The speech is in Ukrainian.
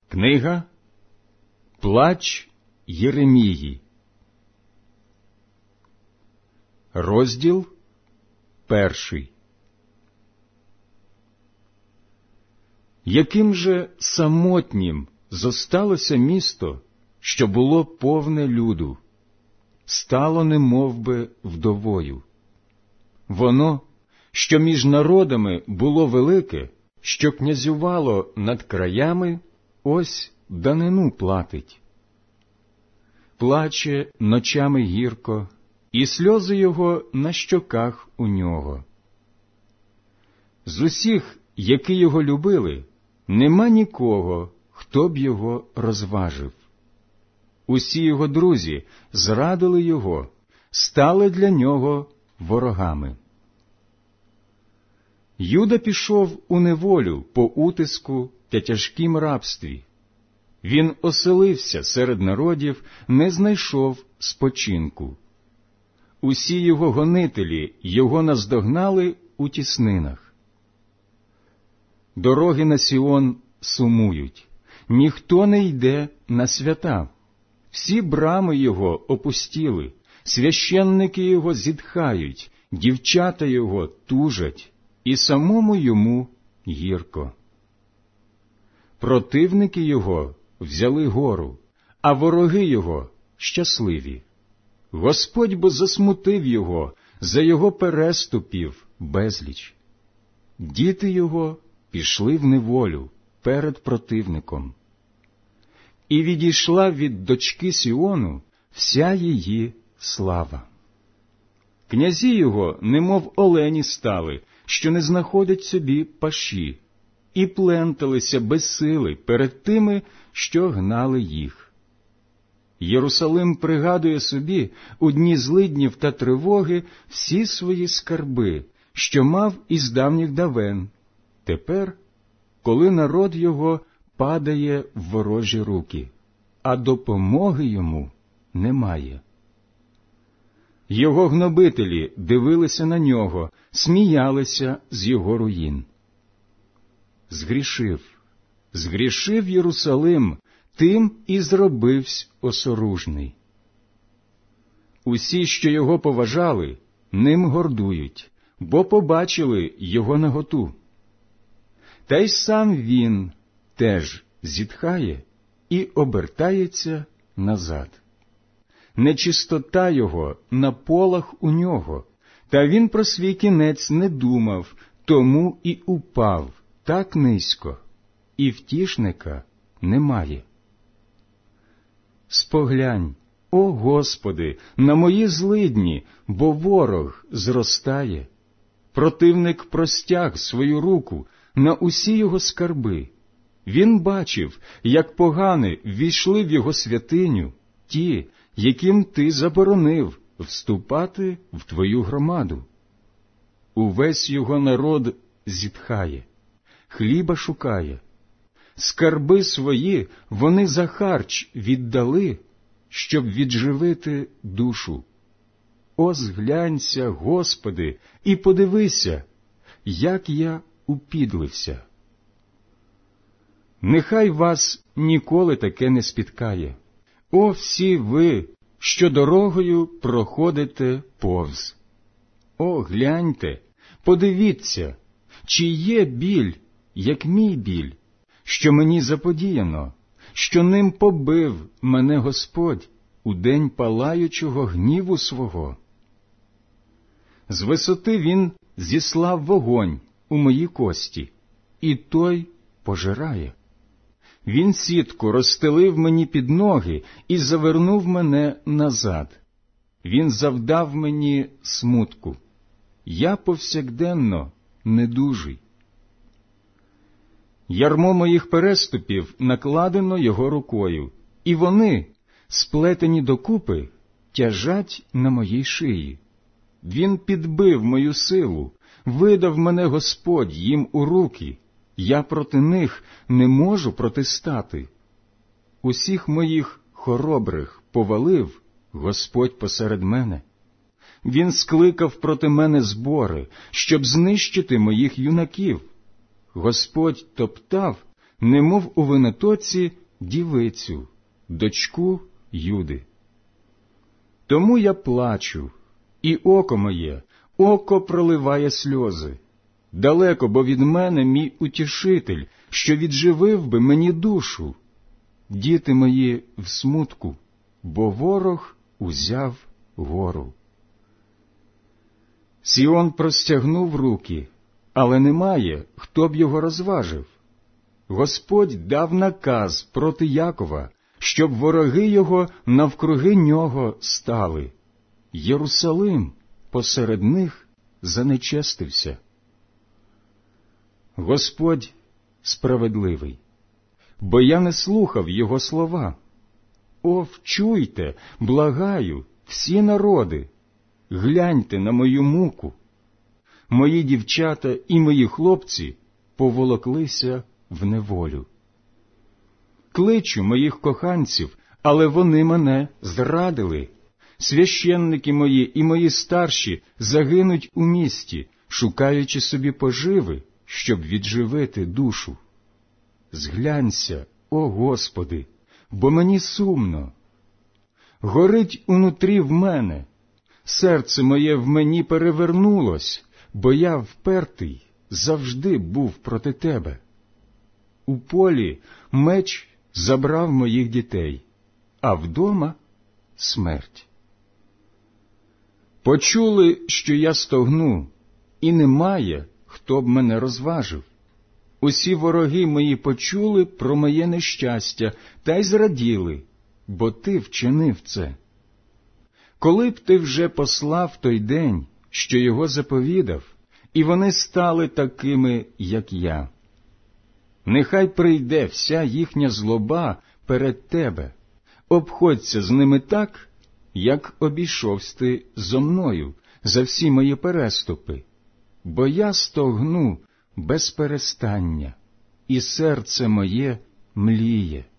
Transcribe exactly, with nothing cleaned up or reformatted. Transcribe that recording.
Книга «Плач Єремії», розділ перший. Яким же самотнім зосталося місто, що було повне люду, стало немовби вдовою. Воно, що між народами було велике, що князювало над краями, ось данину платить. Плаче ночами гірко, і сльози його на щоках у нього. З усіх, які його любили, нема нікого, хто б його розважив. Усі його друзі зрадили його, стали для нього ворогами. Юда пішов у неволю по утиску та тяжкім рабстві. Він оселився серед народів, не знайшов спочинку. Усі його гонителі його наздогнали у тіснинах. Дороги на Сіон сумують, ніхто не йде на свята. Всі брами його опустіли, священники його зітхають, дівчата його тужать, і самому йому гірко. Противники його взяли гору, а вороги його щасливі. Господь бо засмутив його, за його переступів безліч. Діти його пішли в неволю перед противником. І відійшла від дочки Сіону вся її слава. Князі його, немов олені стали, що не знаходять собі паші, і пленталися без сили перед тими, що гнали їх. Єрусалим пригадує собі у дні злиднів та тривоги всі свої скарби, що мав із давніх давен, тепер, коли народ його падає в ворожі руки, а допомоги йому немає. Його гнобителі дивилися на нього, сміялися з його руїн. Згрішив, згрішив Єрусалим, тим і зробивсь осоружний. Усі, що його поважали, ним гордують, бо побачили його наготу. Та й сам він теж зітхає і обертається назад. Нечистота його на полах у нього, та він про свій кінець не думав, тому і упав так низько, і втішника немає. Споглянь, о Господи, на мої злидні, бо ворог зростає. Противник простяг свою руку на усі його скарби. Він бачив, як погани ввійшли в його святиню ті, яким ти заборонив вступати в твою громаду. Увесь його народ зітхає, хліба шукає. Скарби свої вони за харч віддали, щоб відживити душу. О, зглянься, Господи, і подивися, як я упідлився. Нехай вас ніколи таке не спіткає. О, всі ви, що дорогою проходите повз. О, гляньте, подивіться, чи є біль, як мій біль, що мені заподіяно, що ним побив мене Господь у день палаючого гніву свого. З висоти він зіслав вогонь у мої кості, і той пожирає. Він сітку розстелив мені під ноги і завернув мене назад. Він завдав мені смутку. Я повсякденно недужий. Ярмо моїх переступів накладено його рукою, і вони, сплетені докупи, тяжать на моїй шиї. Він підбив мою силу, видав мене Господь їм у руки. Я проти них не можу протистати. Усіх моїх хоробрих повалив Господь посеред мене. Він скликав проти мене збори, щоб знищити моїх юнаків. Господь топтав немов у винотоці дівицю, дочку Юди. Тому я плачу, і око моє, око проливає сльози. Далеко бо від мене мій утішитель, що відживив би мені душу. Діти мої в смутку, бо ворог узяв гору. Сіон простягнув руки, але немає, хто б його розважив. Господь дав наказ проти Якова, щоб вороги його навкруги нього стали. Єрусалим посеред них занечестився. Господь справедливий, бо я не слухав його слова. О, вчуйте, благаю, всі народи, гляньте на мою муку. Мої дівчата і мої хлопці поволоклися в неволю. Кличу моїх коханців, але вони мене зрадили. Священники мої і мої старші загинуть у місті, шукаючи собі поживи, щоб відживити душу. Зглянься, о Господи, бо мені сумно. Горить унутрі в мене, серце моє в мені перевернулось, бо я впертий завжди був проти Тебе. У полі меч забрав моїх дітей, а вдома смерть. Почули, що я стогну, і немає, хто б мене розважив. Усі вороги мої почули про моє нещастя та й зраділи, бо ти вчинив це. Коли б ти вже послав той день, що його заповідав, і вони стали такими, як я. Нехай прийде вся їхня злоба перед тебе, обходься з ними так, як обійшовся ти зо мною за всі мої переступи, бо я стогну без перестання, і серце моє мліє.